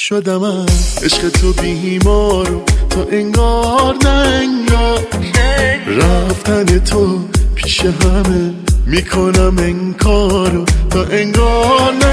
شدم از عشق تو بیمارو تا انگار نه انگار رفتن تو پیش همه میکنم انکارو تا انگار نه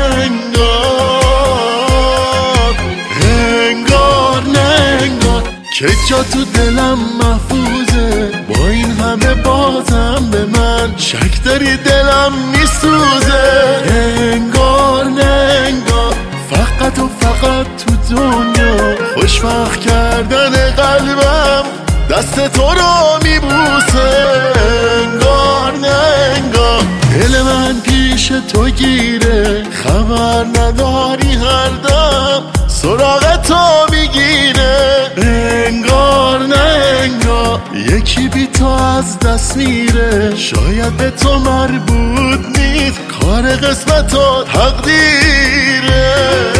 انگار که جا تو دلم محفوظه با این همه بازم به من شک داری دلم میسوزه انگار نه انگار فقط و فقط تو دنیا خوشبخت کردن قلبم دست تو رو میبوسه انگار نه انگار دل من پیش تو گیره خبر نداری هر دم سراغ تو میگیره انگار نه انگار یکی بی تو از دست میره شاید به تو مربوط نیست کار قسمت و تقدیره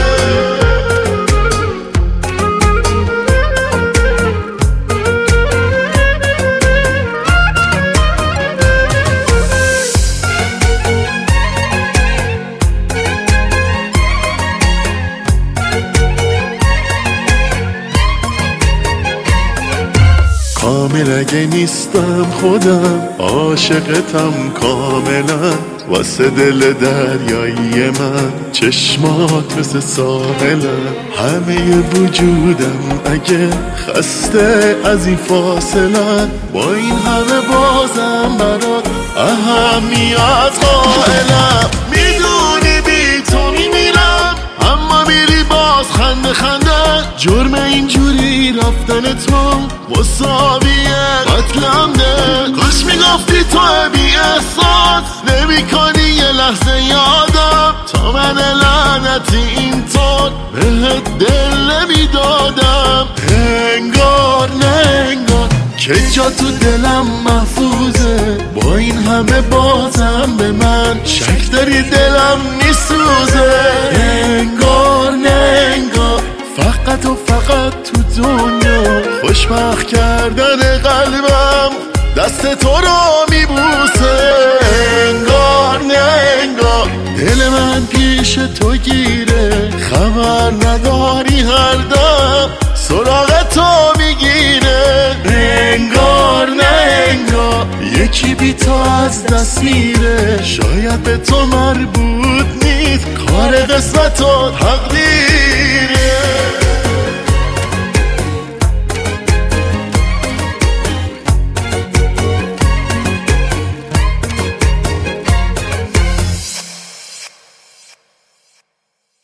کامل اگه نیستم خودم عاشقتم کاملا واسه دل دریایی من چشمات مثل ساحلم همه وجودم اگه خسته از این فاصله با این همه بازم برات اهمیت قائلم میدونی بی تو میمیرم اما میری باز خنده خنده جرم اینجوری رفتن تو مساویه قتلم ده کاش میگفتی تو بی احساس نمی کنی یه لحظه یادم تا من لعنتی اینطور بهت دل نمیدادم انگار نه انگار که جا تو دلم محفوظه با این همه بازم به من شک داری دلم میسوزه انگار نه انگار فقط و فقط تو دنیا خوشبخت کردن قلبم دست تو رو میبوسه انگار نه انگار دل من پیش تو گیره خبر نداری هر دم سراغ تو میگیره انگار نه انگار یکی بی تو از دست میره شاید به تو مربوط نیست کار قسمت و تقدیره